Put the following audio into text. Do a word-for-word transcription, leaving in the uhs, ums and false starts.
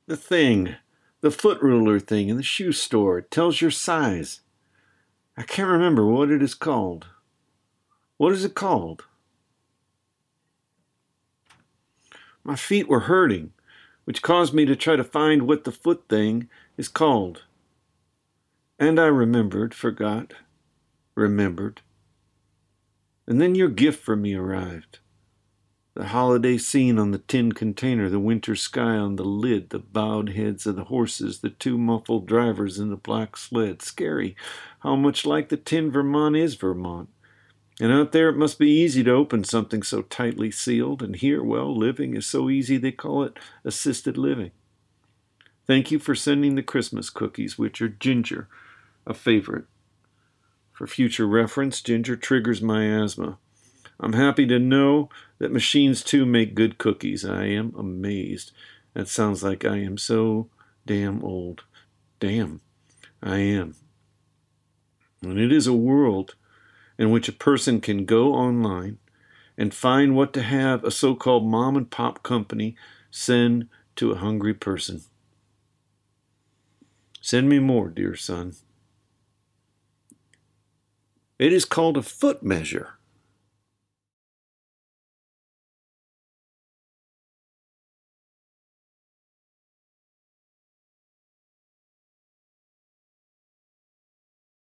The thing, the foot ruler thing in the shoe store. It tells your size. I can't remember what it is called. What is it called? My feet were hurting, which caused me to try to find what the foot thing is called. And I remembered, forgot, remembered. And then your gift for me arrived. The holiday scene on the tin container, the winter sky on the lid, the bowed heads of the horses, the two muffled drivers in the black sled. Scary how much like the tin Vermont is Vermont. And out there it must be easy to open something so tightly sealed. And here, well, living is so easy they call it assisted living. Thank you for sending the Christmas cookies, which are ginger, a favorite. For future reference, ginger triggers my asthma. I'm happy to know that machines too make good cookies. I am amazed. That sounds like I am so damn old. Damn, I am. And it is a world in which a person can go online and find what to have a so-called mom and pop company send to a hungry person. Send me more, dear son. It is called a foot measure.